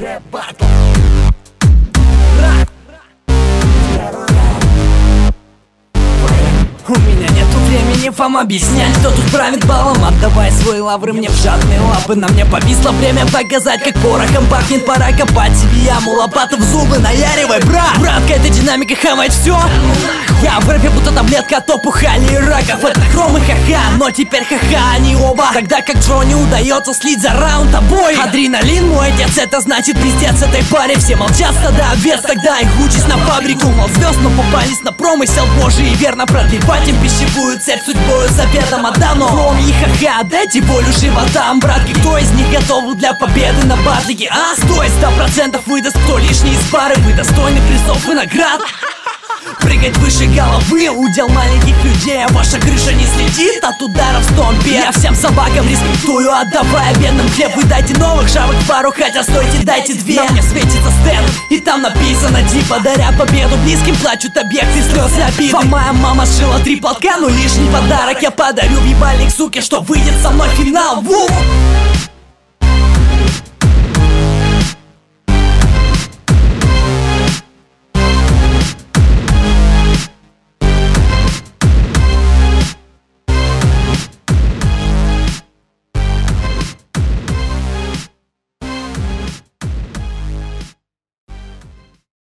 Рэп батл. Рap. У меня нету времени вам объяснять, кто тут правит балом. Отдавай свои лавры мне в жадные лапы. На мне повисло время показать, как порохом пахнет. Пора копать себе яму, лопату в зубы наяривай, брат. Братка, это динамика, хавать все. Я в рэпе будто таблетка от опухоли и раков. Это Хром и ха-ха, но теперь ха-ха они оба. Тогда как Джонни удается слить за раунд обои. Адреналин мой отец, это значит пиздец этой паре. Все молчат, стада овец, тогда их участь на фабрику. Мол, звезд, но попались на промысел божий. И верно продлевать им пищевую цепь судьбою заветом отдано. Хром и ха-ха, дайте волю животам, братки. Кто из них готов для победы на батлике? А, стой, 100% выдаст кто лишний из пары. Вы достойны призов и наград. Прыгать выше головы, удел маленьких людей. А ваша крыша не следит от ударов с томпи. Я всем собакам респектую, отдавая бедным хлеб. Вы дайте новых шавок пару, хотя стойте, дайте две. На мне светится стенд, и там написано Ди. Подаря победу близким, плачут объекты слез и обиды. Вам моя мама сшила 3 платка, но лишний подарок я подарю в ебальник суке, что выйдет со мной в финал. Ву!